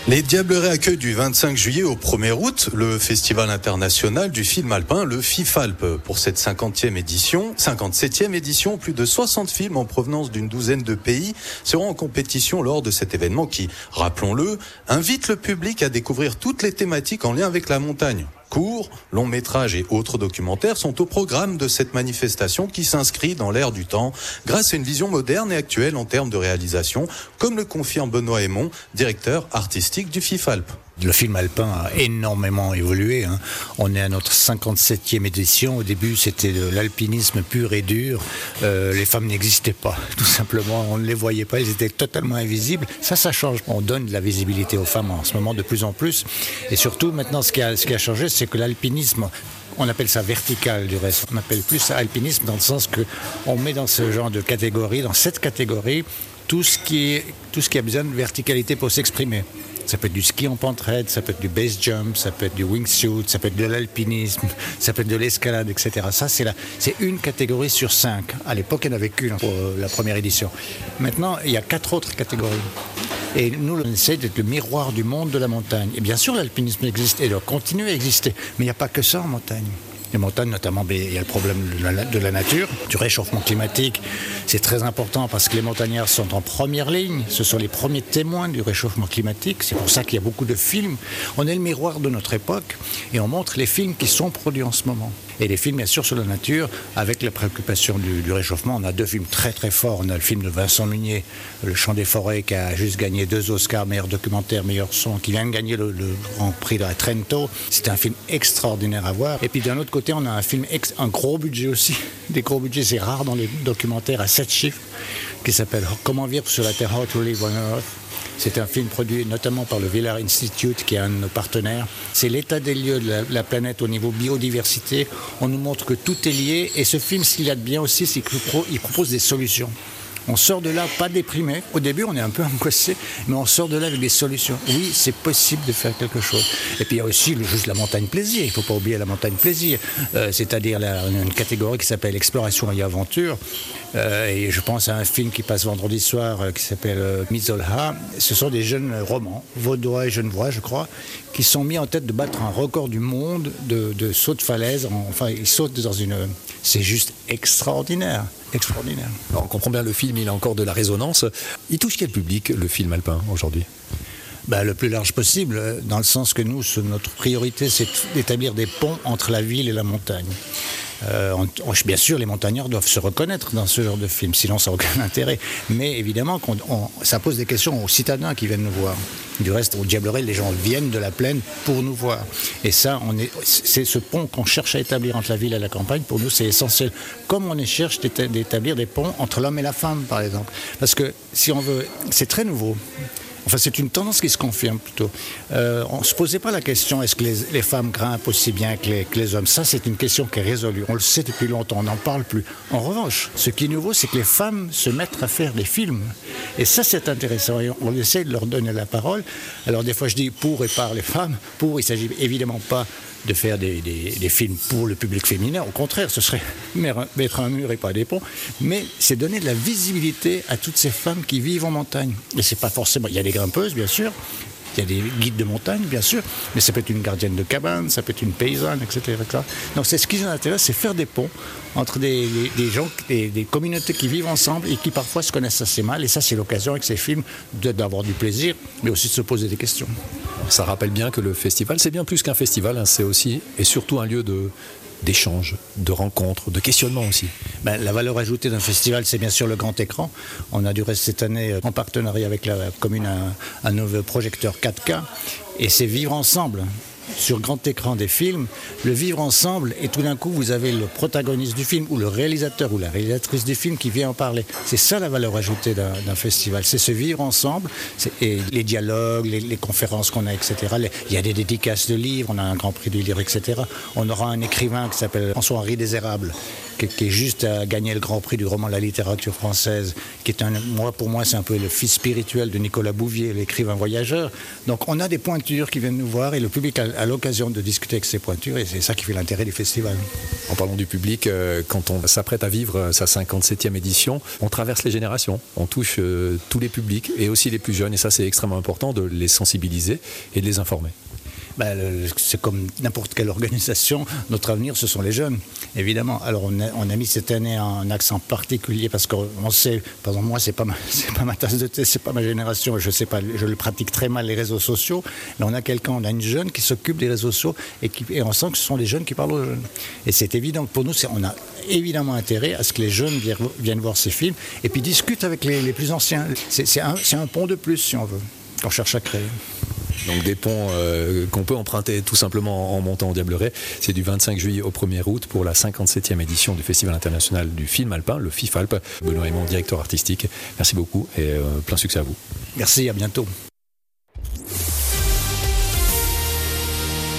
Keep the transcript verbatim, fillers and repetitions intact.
Les Diablerets accueillent du vingt-cinq juillet au premier août le Festival international du film alpin, le FIFALP. Pour cette cinquantième édition, cinquante-septième édition, plus de soixante films en provenance d'une douzaine de pays seront en compétition lors de cet événement qui, rappelons-le, invite le public à découvrir toutes les thématiques en lien avec la montagne. Courts, longs métrages et autres documentaires sont au programme de cette manifestation qui s'inscrit dans l'ère du temps grâce à une vision moderne et actuelle en termes de réalisation, comme le confirme Benoît Aymon, directeur artistique du FIFALP. Le film alpin a énormément évolué. Hein. On est à notre cinquante-septième édition. Au début, c'était de l'alpinisme pur et dur. Euh, les femmes n'existaient pas, tout simplement. On ne les voyait pas, elles étaient totalement invisibles. Ça, ça change. On donne de la visibilité aux femmes en ce moment de plus en plus. Et surtout, maintenant, ce qui a, ce qui a changé, c'est que l'alpinisme... On appelle ça vertical du reste. On appelle plus ça alpinisme dans le sens que on met dans ce genre de catégorie, dans cette catégorie, tout ce qui est, tout ce qui a besoin de verticalité pour s'exprimer. Ça peut être du ski en pente raide, ça peut être du base jump, ça peut être du wingsuit, ça peut être de l'alpinisme, ça peut être de l'escalade, et cetera. Ça, c'est, la, c'est une catégorie sur cinq. À l'époque, il n'y en avait qu'une pour la première édition. Maintenant, il y a quatre autres catégories. Et nous, on essaie d'être le miroir du monde de la montagne. Et bien sûr, l'alpinisme existe et doit continuer à exister. Mais il n'y a pas que ça en montagne. Les montagnes, notamment, il y a le problème de la, de la nature, du réchauffement climatique. C'est très important parce que les montagnards sont en première ligne. Ce sont les premiers témoins du réchauffement climatique. C'est pour ça qu'il y a beaucoup de films. On est le miroir de notre époque et on montre les films qui sont produits en ce moment. Et les films, bien sûr, sur la nature, avec la préoccupation du, du réchauffement. On a deux films très, très forts. On a le film de Vincent Munier, Le Chant des Forêts, qui a juste gagné deux Oscars, meilleur documentaire, meilleur son, qui vient de gagner le, le Grand Prix de la Trento. C'est un film extraordinaire à voir. Et puis, d'un autre côté, on a un film, ex- un gros budget aussi. Des gros budgets, c'est rare dans les documentaires à sept chiffres, qui s'appelle Comment vivre sur la Terre, How to Live on Earth. C'est un film produit notamment par le Villar Institute, qui est un de nos partenaires. C'est l'état des lieux de la, la planète au niveau biodiversité. On nous montre que tout est lié. Et ce film, ce qu'il a de bien aussi, c'est qu'il propose des solutions. On sort de là pas déprimé. Au début, on est un peu angoissé, mais on sort de là avec des solutions. Oui, c'est possible de faire quelque chose. Et puis, il y a aussi le, juste la montagne plaisir. Il ne faut pas oublier la montagne plaisir, euh, c'est-à-dire la, une catégorie qui s'appelle exploration et aventure. Euh, et je pense à un film qui passe vendredi soir euh, qui s'appelle euh, Mizolha. Ce sont des jeunes romans, vaudois et genevois, je crois, qui sont mis en tête de battre un record du monde de, de saut de falaise. Enfin, ils sautent dans une... C'est juste extraordinaire. Extraordinaire. Alors, on comprend bien, le film, il a encore de la résonance. Il touche quel public, le film alpin, aujourd'hui ? Ben, le plus large possible, dans le sens que nous, notre priorité, c'est d'établir des ponts entre la ville et la montagne. Euh, on, on, bien sûr, les montagnards doivent se reconnaître dans ce genre de film, sinon ça n'a aucun intérêt. Mais évidemment, qu'on, on, ça pose des questions aux citadins qui viennent nous voir. Du reste, au Diableret, les gens viennent de la plaine pour nous voir. Et ça, on est, c'est ce pont qu'on cherche à établir entre la ville et la campagne. Pour nous, c'est essentiel. Comme on cherche d'établir des ponts entre l'homme et la femme, par exemple. Parce que si on veut, c'est très nouveau. Enfin, c'est une tendance qui se confirme plutôt. Euh, on ne se posait pas la question, est-ce que les, les femmes grimpent aussi bien que les, que les hommes ? Ça, c'est une question qui est résolue. On le sait depuis longtemps, on n'en parle plus. En revanche, ce qui est nouveau, c'est que les femmes se mettent à faire des films. Et ça, c'est intéressant. Et on essaie de leur donner la parole. Alors, des fois, je dis pour et par les femmes. Pour, il ne s'agit évidemment pas de faire des, des, des films pour le public féminin. Au contraire, ce serait mettre un mur et pas des ponts. Mais c'est donner de la visibilité à toutes ces femmes qui vivent en montagne. Et c'est pas forcément... Il y a des grimpeuses, bien sûr. Il y a des guides de montagne, bien sûr, mais ça peut être une gardienne de cabane, ça peut être une paysanne, et cetera et cetera. Donc c'est ce qui nous intéresse, c'est faire des ponts entre des, des, des gens, des, des communautés qui vivent ensemble et qui parfois se connaissent assez mal. Et ça, c'est l'occasion avec ces films de, d'avoir du plaisir, mais aussi de se poser des questions. Ça rappelle bien que le festival, c'est bien plus qu'un festival, hein, c'est aussi et surtout un lieu de... d'échanges, de rencontres, de questionnements aussi. Ben, la valeur ajoutée d'un festival, c'est bien sûr le grand écran. On a du reste cette année, en partenariat avec la commune, un, un nouveau projecteur quatre K. Et c'est vivre ensemble. Sur grand écran des films, le vivre ensemble, et tout d'un coup vous avez le protagoniste du film ou le réalisateur ou la réalisatrice du film qui vient en parler. C'est ça la valeur ajoutée d'un, d'un festival, c'est se vivre ensemble, c'est, et les dialogues, les, les conférences qu'on a, et cetera. Les, il y a des dédicaces de livres, on a un grand prix du livre, et cetera. On aura un écrivain qui s'appelle François-Henri Désérable qui, qui est juste à gagner le Grand Prix du roman de la littérature française, qui est un, moi, pour moi, c'est un peu le fils spirituel de Nicolas Bouvier, l'écrivain voyageur. Donc on a des pointures qui viennent nous voir et le public a, a l'occasion de discuter avec ces pointures et c'est ça qui fait l'intérêt du festival. En parlant du public, euh, quand on s'apprête à vivre sa cinquante-septième édition, on traverse les générations, on touche euh, tous les publics et aussi les plus jeunes et ça c'est extrêmement important de les sensibiliser et de les informer. Ben, c'est comme n'importe quelle organisation, notre avenir ce sont les jeunes, évidemment. Alors on a, on a mis cette année un accent particulier parce qu'on sait, par exemple moi c'est pas ma, c'est pas ma tasse de thé, c'est pas ma génération, je sais pas, je le pratique très mal les réseaux sociaux, mais on a quelqu'un, on a une jeune qui s'occupe des réseaux sociaux et, qui, et on sent que ce sont les jeunes qui parlent aux jeunes. Et c'est évident que pour nous, c'est, on a évidemment intérêt à ce que les jeunes viennent, viennent voir ces films et puis discutent avec les, les plus anciens. C'est, c'est, un, c'est un pont de plus si on veut, qu'on cherche à créer. Donc des ponts euh, qu'on peut emprunter tout simplement en montant au Diableret. C'est du vingt-cinq juillet au premier août pour la cinquante-septième édition du Festival international du film alpin, le FIFALP. Benoît Aymon, directeur artistique. Merci beaucoup et euh, plein succès à vous. Merci, à bientôt.